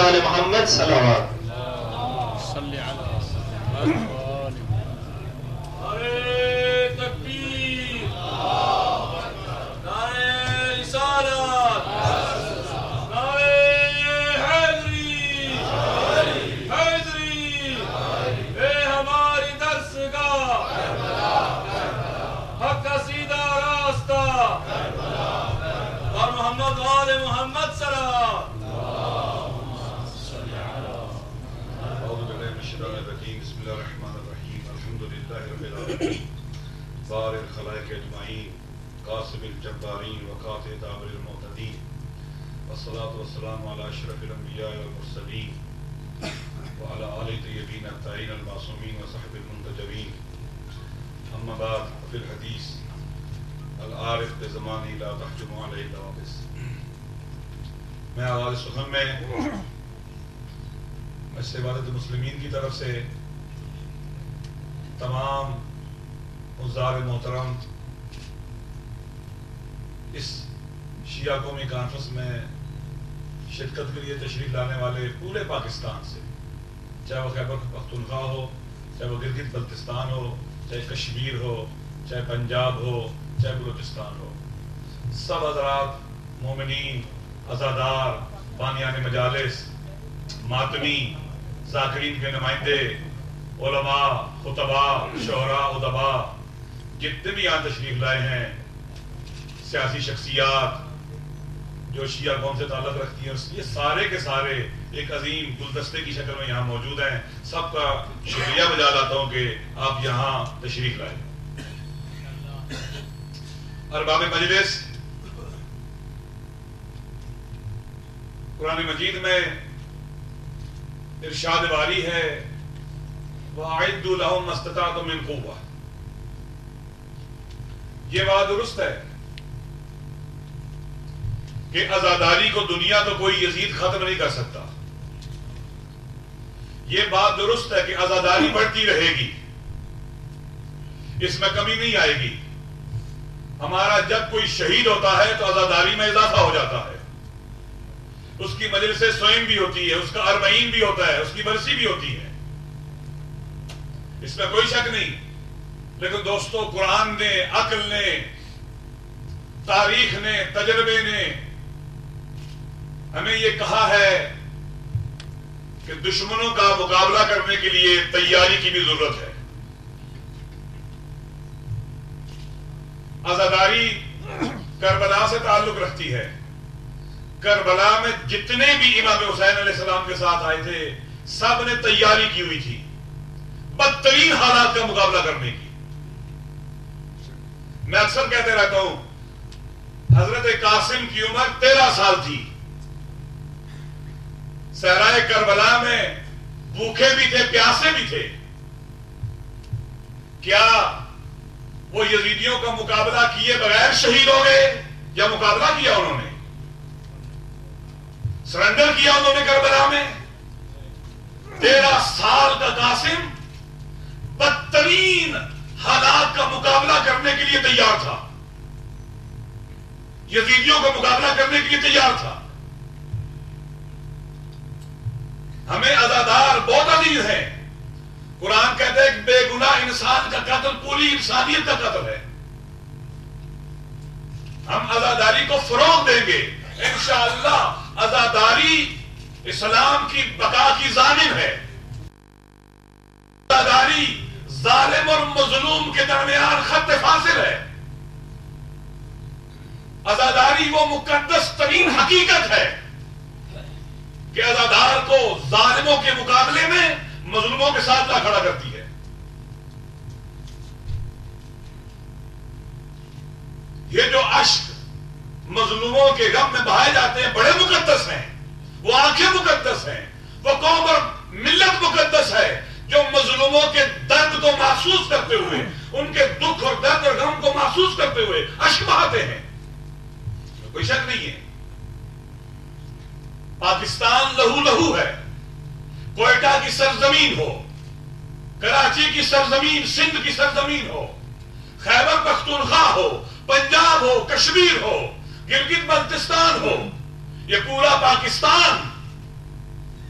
آل محمد صلوات. بار الخلائق اجمعین قاسم الجبارین وقاطع دابر المعتدین والصلاة والسلام علی اشرف الانبیاء والمرسلین وعلی آل طیبین الطاہرین المعصومین وصحب المنتجبین. اما بعد فی الحدیث العارف بزمانی لا تحجم علیہ اللوابس. میں آغاز سخن میں مجلس عبادت المسلمین کی طرف سے تمام حضار محترم اس شیعہ قومی کانفرنس میں شرکت کے لیے تشریف لانے والے پورے پاکستان سے، چاہے وہ خیبر پختونخوا ہو، چاہے وہ گلگت بلتستان ہو، چاہے کشمیر ہو، چاہے پنجاب ہو، چاہے بلوچستان ہو، سب حضرات مومنین، عزادار، بانیان مجالس، ماتمی، ذاکرین کے نمائندے، علماء، خطباء، شعراء، ادباء، جتنے بھی یہاں تشریف لائے ہیں، سیاسی شخصیات جو شیعہ قوم سے تعلق رکھتی ہیں، یہ سارے کے سارے ایک عظیم گلدستے کی شکل میں یہاں موجود ہیں. سب کا شکریہ بجا لاتا ہوں کہ آپ یہاں تشریف لائے. ارباب مجلس، قرآن مجید میں ارشاد باری ہے وَأَعِدُّوا لَهُم مَّا اسْتَطَعْتُم مِّن قُوَّةٍ. یہ بات درست ہے کہ عزاداری کو دنیا تو کوئی یزید ختم نہیں کر سکتا. یہ بات درست ہے کہ عزاداری بڑھتی رہے گی، اس میں کمی نہیں آئے گی. ہمارا جب کوئی شہید ہوتا ہے تو عزاداری میں اضافہ ہو جاتا ہے، اس کی مجلس سوئم بھی ہوتی ہے، اس کا اربعین بھی ہوتا ہے، اس کی برسی بھی ہوتی ہے، اس میں کوئی شک نہیں. لیکن دوستو، قرآن نے، عقل نے، تاریخ نے، تجربے نے ہمیں یہ کہا ہے کہ دشمنوں کا مقابلہ کرنے کے لیے تیاری کی بھی ضرورت ہے. عزاداری کربلا سے تعلق رکھتی ہے. کربلا میں جتنے بھی امام حسین علیہ السلام کے ساتھ آئے تھے، سب نے تیاری کی ہوئی تھی بدترین حالات کا مقابلہ کرنے کی. میں اکثر کہتے رہتا ہوں، حضرت قاسم کی عمر 13 سال تھی. صحرائے کربلا میں بھوکے بھی تھے، پیاسے بھی تھے. کیا وہ یزیدیوں کا مقابلہ کیے بغیر شہید ہو گئے یا مقابلہ کیا انہوں نے؟ سرنڈر کیا انہوں نے کربلا میں. 13 سال کا قاسم بدترین حالات کا مقابلہ کرنے کے لیے تیار تھا، یزیدیوں کا مقابلہ کرنے کے لیے تیار تھا. ہمیں عزادار بہت عزیز ہیں. قرآن کہتا ہے کہ بے گناہ انسان کا قتل پوری انسانیت کا قتل ہے. ہم عزاداری کو فروغ دیں گے انشاءاللہ. عزاداری اسلام کی بقا کی ضامن ہے. عزاداری ظالم اور مظلوم کے درمیان خط فاصل ہے. عزاداری وہ مقدس ترین حقیقت ہے کہ عزادار کو ظالموں کے مقابلے میں مظلوموں کے ساتھ لا کھڑا کرتی ہے. یہ جو اشک مظلوموں کے غم میں بہائے جاتے ہیں بڑے مقدس ہیں. وہ آنکھیں مقدس ہیں، وہ قوم اور ملت مقدس ہے جو مظلوموں کے درد کو محسوس کرتے ہوئے، ان کے دکھ اور درد اور غم کو محسوس کرتے ہوئے اشک بہاتے ہیں. کوئی شک نہیں ہے. پاکستان لہو لہو ہے. کوئٹہ کی سرزمین ہو، کراچی کی سرزمین، سندھ کی سرزمین ہو، خیبر پختونخوا ہو، پنجاب ہو، کشمیر ہو، گلگت بلتستان ہو، یہ پورا پاکستان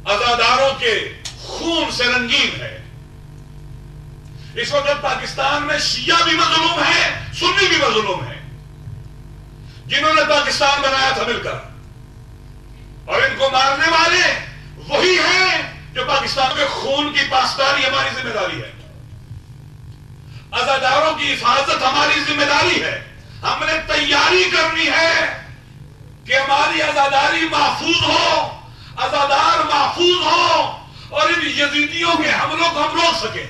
عزاداروں کے خون سے رنگین ہے. اس وقت پاکستان میں شیعہ بھی مظلوم ہے، سنی بھی مظلوم ہے. جنہوں نے پاکستان بنایا تھا مل کر، اور ان کو مارنے والے وہی ہیں جو پاکستان کے خون کی پاسداری ہماری ذمہ داری ہے. عزاداروں کی حفاظت ہماری ذمہ داری ہے. ہم نے تیاری کرنی ہے کہ ہماری عزاداری محفوظ ہو، عزادار محفوظ ہو، اور ان یزیدیوں کے حملوں کو ہم روک سکیں.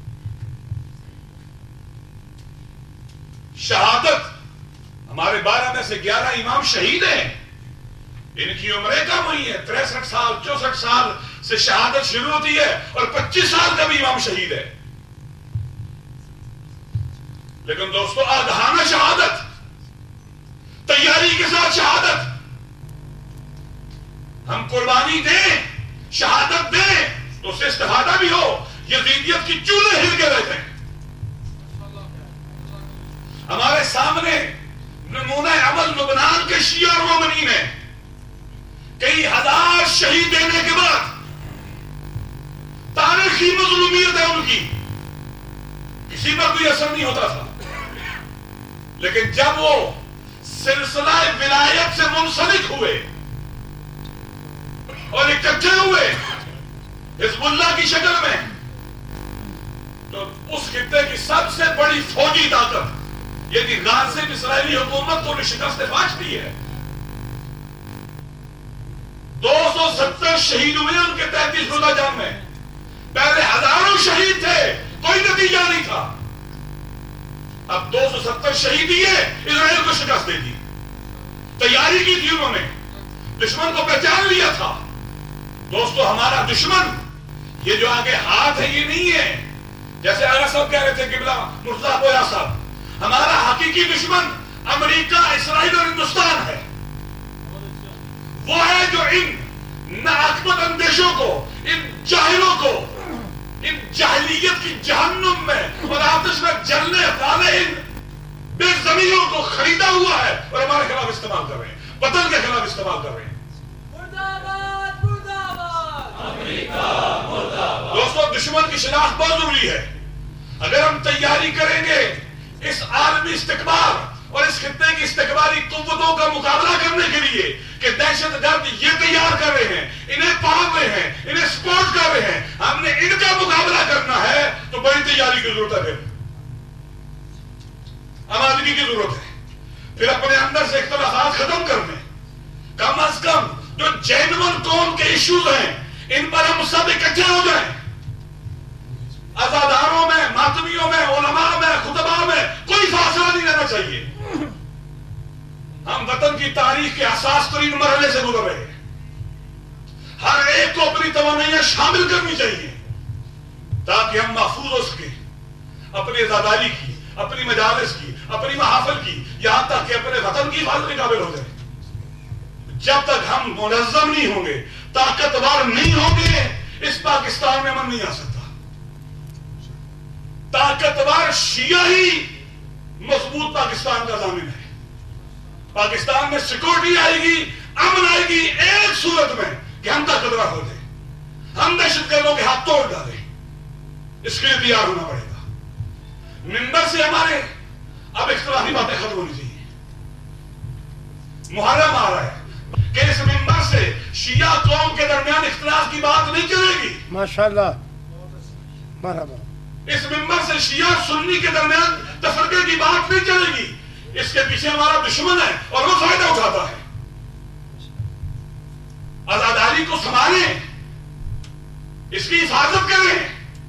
شہادت، ہمارے 12 میں سے 11 امام شہید ہیں. ان کی عمریں کم ہوئی ہیں، 63 سال 64 سال سے شہادت شروع ہوتی ہے، اور 25 سال کا بھی امام شہید ہے. لیکن دوستو، آگاہانہ شہادت، تیاری کے ساتھ شہادت، ہم قربانی دیں، شہادت دیں تو اس سے استفادہ بھی ہو. یزیدیت کی چولہے ہل کے رہتے ہیں. ہمارے سامنے نمونہ عمل لبنان کے شیعہ اور مومنین ہیں. کئی ہزار شہید دینے کے بعد تاریخی مظلومیت ہے ان کی، کسی پر کوئی اثر نہیں ہوتا تھا. لیکن جب وہ سلسلہ ولایت سے منسلک ہوئے اور اکٹھے ہوئے حزب اللہ کی شکل میں، تو اس خطے کی سب سے بڑی فوجی طاقت یعنی غازب اسرائیلی حکومت کو شکست فاش دی ہے. 270 شہید ہوئے ان کے 33 روزہ جنگ میں. پہلے ہزاروں شہید تھے، کوئی نتیجہ نہیں تھا. اب 270 شہید دیے، اسرائیل کو شکست دے دی. تیاری کی تھی انہوں نے، دشمن کو پہچان لیا تھا. دوستو، ہمارا دشمن یہ جو آگے ہاتھ ہے یہ نہیں ہے جیسے آغا صاحب کہہ رہے تھے، قبلہ مرتضیٰ بویا صاحب. ہمارا حقیقی دشمن امریکہ، اسرائیل اور ہندوستان ہے. وہ ہے جو ان ناحکمت اندیشوں کو، ان جاہلوں کو، ان جاہلیت کی جہنم میں اور آتش میں جلنے والے ان بے زمینوں کو خریدا ہوا ہے اور ہمارے خلاف استعمال کر رہے ہیں، وطن کے خلاف استعمال کر رہے ہیں. دوستو، دشمن کی شناخت بہت ضروری ہے. اگر ہم تیاری کریں گے اس عالمی استقبال اور اس خطے کی استقبالی قوتوں کا مقابلہ کرنے کے لیے کہ دہشت گرد یہ تیار کر رہے ہیں، انہیں پال رہے ہیں، انہیں سپورٹ کر رہے ہیں، ہم نے ان کا مقابلہ کرنا ہے تو بڑی تیاری کی ضرورت ہے. آمادگی کی ضرورت ہے. پھر اپنے اندر سے اختلافات ختم کرنے، کم از کم جو جینون قوم کے ایشوز ہیں ان پر ہم سب اکٹھے ہو جائیں. عزاداروں میں، ماتمیوں میں، علماء میں، خطباء میں کوئی فاصلہ نہیں رہنا چاہیے. ہم وطن کی تاریخ کے حساس ترین مرحلے سے گزر رہے ہیں. ہر ایک کو اپنی توانائیاں شامل کرنی چاہیے تاکہ ہم محفوظ ہو سکیں اپنی عزاداری کی، اپنی مجالس کی، اپنی محافل کی، یہاں تک کہ اپنے وطن کی حفاظت کے قابل ہو جائیں. جب تک ہم منظم نہیں ہوں گے، طاقتور نہیں ہوں گے، اس پاکستان میں امن نہیں آ سکتا. طاقتور شیعہ ہی مضبوط پاکستان کا ضامن ہے. پاکستان میں سیکورٹی آئے گی، امن آئے گی ایک صورت میں کہ ہم طاقتور ہو جائیں، ہم دہشت گردوں کے ہاتھ توڑ ڈالیں. اس کے لیے تیار ہونا پڑے گا. منبر سے ہمارے اب اختلافی باتیں ختم ہونی چاہیے. محرم آ رہا ہے کہ اس منبر سے شیعہ قوم کے درمیان اختلاف کی بات نہیں چلے گی. ماشاءاللہ، مرحبا. اس منبر سے شیعہ سنی کے درمیان تفرقے کی بات نہیں چلے گی. اس کے پیچھے ہمارا دشمن ہے اور وہ فائدہ اٹھاتا ہے. عزاداری کو سنبھالیں، اس کی حفاظت کریں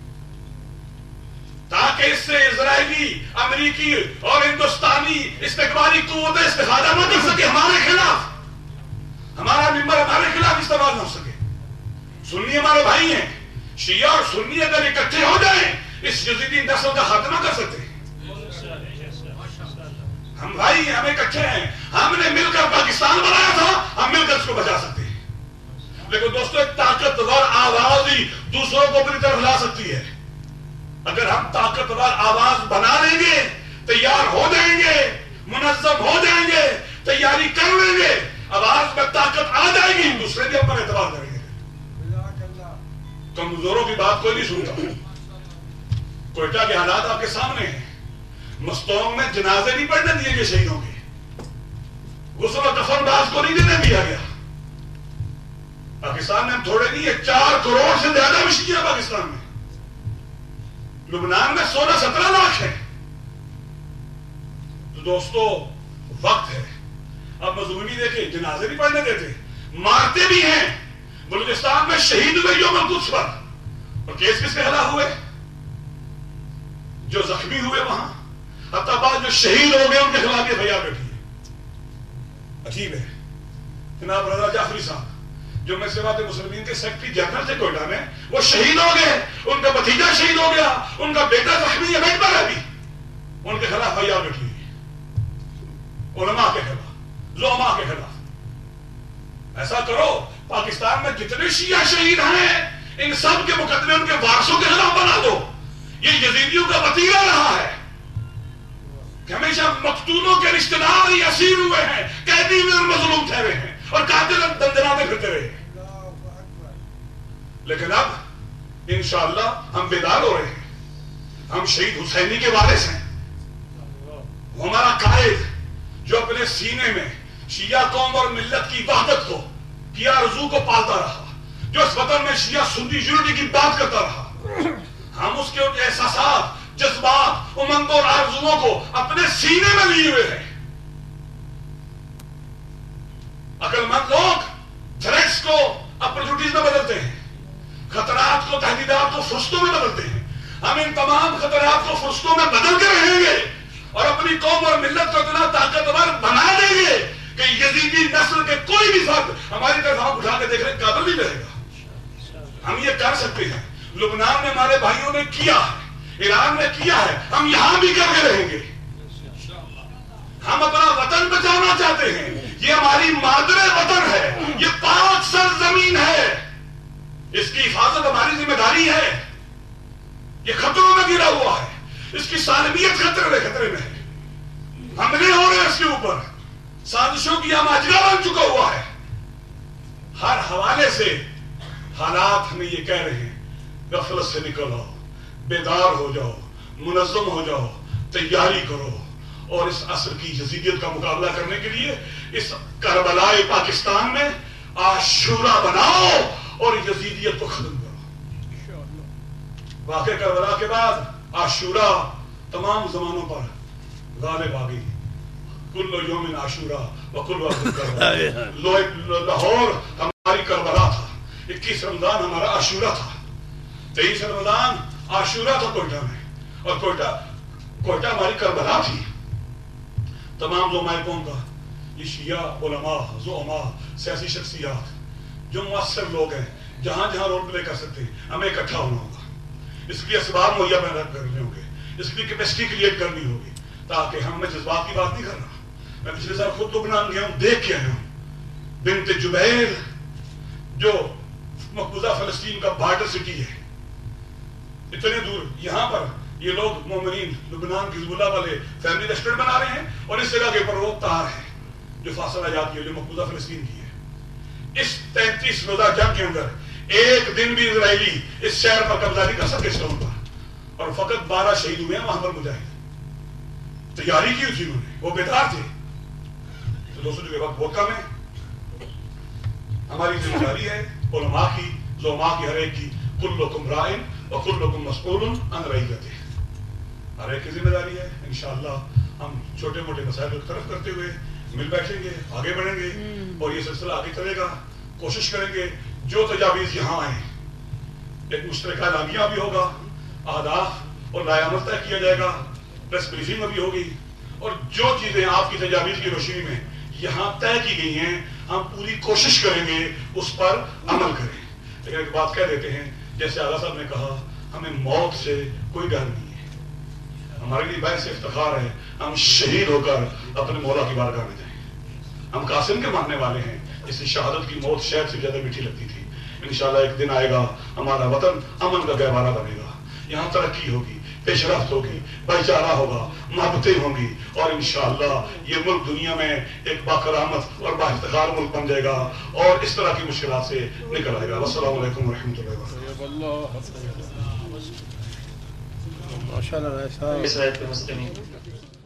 تاکہ اس سے اسرائیلی، امریکی اور ہندوستانی استقبالی قوتیں استفادہ نہ کر سکے ہمارے خلاف. ہمارا منبر ہمارے خلاف استعمال نہ ہو سکے. سنی ہمارے بھائی ہیں. شیعہ اور سنی اگر اکٹھے ہو جائیں اس یزیدی نسل کا خاتمہ کر سکتے ہیں. ہم بھائی ہیں، ہم اکٹھے ہیں. ہم نے مل کر پاکستان بنایا تھا، ہم مل کر اس کو بچا سکتے ہیں. لیکن دوستو، ایک طاقتور آواز ہی دوسروں کو اپنی طرف لا سکتی ہے. اگر ہم طاقتور آواز بنا لیں گے، تیار ہو جائیں گے، منظم ہو جائیں گے، تیاری کر لیں گے، آواز میں طاقت آ جائے گی، دوسرے بھی ہم پر اعتبار کریں گے. کمزوروں کی بات کوئی نہیں سنتا. کوئٹہ کے حالات آپ کے سامنے ہیں. مستونگ میں جنازے نہیں پڑھنے دیے گئے شہیدوں کے. غسل و کفن باز کو نہیں دینے دیا گیا. پاکستان میں ہم تھوڑے نہیں ہے, 4 کروڑ سے زیادہ مشکل ہے پاکستان میں. لبنان میں 16-17 لاکھ ہے. تو دوستو وقت ہے. اب مظلومی دیکھیں, جنازے بھی پڑھنے دیتے, مارتے بھی ہیں. بلوچستان میں شہید ہوئے یوم القدس پر, اور کیس کس کے خلاف ہوئے؟ جو زخمی ہوئے وہاں, حتیٰ بعد جو شہید ہو گئے ان کے خلاف یہ فریاد بیٹھی ہے. عجیب ہے. جناب رضا جعفری صاحب جو میں سوات مسلمین کے سیکٹری جنرل تھے کوئٹہ میں, وہ شہید ہو گئے, ان کا بھتیجا شہید ہو گیا, ان کا بیٹا زخمی ہے, بیٹا ہے بھی, ان کے خلاف فریاد بیٹھی ہے. علماء کے خلاف, زعماء کے خلاف. ایسا کرو, پاکستان میں جتنے شیعہ شہید ہیں ان سب کے مقدمے ان کے وارثوں کے خلاف بنا دو. یہ یزیدیوں کا وتیرہ رہا ہے کہ ہمیشہ مقتولوں کے رشتہ دار ہی اسیر ہوئے ہیں, قیدی ہوئے اور مظلوم ٹھہرے ہیں, اور قاتل دندناتے پھرتے رہے. لیکن اب انشاءاللہ ہم بیدار ہو رہے ہیں. ہم شہید حسینی کے وارث ہیں. وہ ہمارا قائد جو اپنے سینے میں شیعہ قوم اور ملت کی وحدت کو, کی آرزو کو پالتا رہا, جو اس وطن میں شیعہ سنی یونٹی کی بات کرتا رہا. ہم اس کے احساسات, جذبات, امنگوں اور آرزوؤں کو اپنے سینے میں لیے ہوئے ہیں. عقل مند لوگ تھریٹس کو اپرچونٹیز میں بدلتے ہیں, خطرات کو, تہدیدات کو فرصتوں میں بدلتے ہیں. ہم ان تمام خطرات کو فرصتوں میں بدل کے رہیں گے اور اپنی قوم اور ملت کو اتنا طاقتور بنا دیں گے کہ یزیدی نسل کے کوئی بھی فرد ہماری طرف آنکھ اٹھا کے دیکھنے کے قابل نہیں رہے گا. ہم یہ کر سکتے ہیں. لبنان میں ہمارے بھائیوں نے کیا ہے, ایران نے کیا ہے, ہم یہاں بھی کر کے رہیں گے. ہم اپنا وطن بچانا چاہتے ہیں. یہ ہماری مادر وطن ہے, یہ پاک سرزمین ہے, اس کی حفاظت ہماری ذمہ داری ہے. یہ خطروں میں گرا ہوا ہے, اس کی سالمیت خطرے میں ہے. حملے ہو رہے ہیں اس کے اوپر, سازشوں کی ماجرا بن چکا ہوا ہے. ہر حوالے سے حالات ہمیں یہ کہہ رہے ہیں, غفلت سے نکل آؤ, بیدار ہو جاؤ, منظم ہو جاؤ, تیاری کرو, اور اس عصر کی یزیدیت کا مقابلہ کرنے کے لیے اس کربلائے پاکستان میں عاشورہ بناؤ اور یزیدیت کو ختم کرو. واقع کربلا کے بعد عاشورہ تمام زمانوں پر غالب آ گئی. کل یوم عاشورہ وکل وقت کربلا. لاہور ہماری کربلا تھا, 21 رمضان ہمارا عاشورہ تھا, 23 رمضان عاشورہ تھا کوئٹہ میں, اور کوئٹہ ہماری کربلا تھی. تمام زعماء قوم کا, یہ شیعہ علماء, زعماء, سیاسی شخصیات جو مؤثر لوگ ہیں, جہاں جہاں رول پلے کر سکتے ہیں, ہمیں اکٹھا ہونا ہوگا. اس لیے اسباب مہیا کرنے ہوں گے, اس لیے کیپیسٹی کریٹ کرنی ہوگی, تاکہ ہم, میں جذبات کی بات نہیں کر رہا, میں پچھلے سال خود لبنان گیا ہوں, دیکھ کے آیا ہوں. بنت جبیر جو مقبوضہ فلسطین کا بارڈر سٹی ہے, اتنے دور, یہاں پر یہ لوگ مومنین لبنان کی حزب اللہ والے فیملی ریسٹورنٹ بنا رہے ہیں, اور اس جگہ کے اوپر وہ تار ہے جو فاصلہ جات کی ہے, جو مقبوضہ فلسطین کی ہے. اس 33 روزہ جنگ کے اندر ایک دن بھی اسرائیلی اس شہر پر قبضہ نہیں کر سکے اس ٹاؤن پر, اور فقط 12 شہید ہوئے ہیں وہاں پر مجاہد. تیاری کی تھی انہوں نے, وہ بیدار تھے. تو دوستوں جو وقت بہت کم ہے, ہماری ذمہ داری ہے علماء کی, زعماء کی, ہر ایک کی. کلکم رائن وکلکم مسئول عن رعیتہ. ہر ایک کی ذمہ داری ہے. انشاءاللہ ہم چھوٹے موٹے مسائل کو طرف کرتے ہوئے مل بیٹھیں گے, آگے بڑھیں گے, اور یہ سلسلہ آگے چلے گا. کوشش کریں گے جو تجاویز یہاں آئیں, ایک مشترکہ اعلامیہ بھی ہوگا, اہداف اور رائے عمل طے کیا جائے گا, پریس بریفنگ بھی ہوگی, اور جو چیزیں آپ کی تجاویز کی روشنی میں یہاں طے کی گئی ہیں ہم پوری کوشش کریں گے اس پر عمل کریں. لیکن ایک بات کہہ دیتے ہیں, جیسے آغا صاحب نے کہا, ہمیں موت سے کوئی ڈر نہیں ہے. ہمارے لیے باعث افتخار ہے ہم شہید ہو کر اپنے مولا کی بارگاہ میں جائیں. ہم قاسم کے ماننے والے ہیں, اس شہادت کی موت شہد سے زیادہ میٹھی لگتی تھی. انشاءاللہ ایک دن آئے گا ہمارا وطن امن کا گہوارہ بنے گا, یہاں ترقی ہوگی, پیش رفت ہوگی، بھائی چارہ ہوگا، محبتیں ہوں گی، اور انشاءاللہ یہ ملک دنیا میں ایک باکرامت اور باافتخار ملک بن جائے گا اور اس طرح کی مشکلات سے نکل آئے گا۔ والسلام علیکم ورحمۃ اللہ وبرکاتہ۔ ماشاء اللہ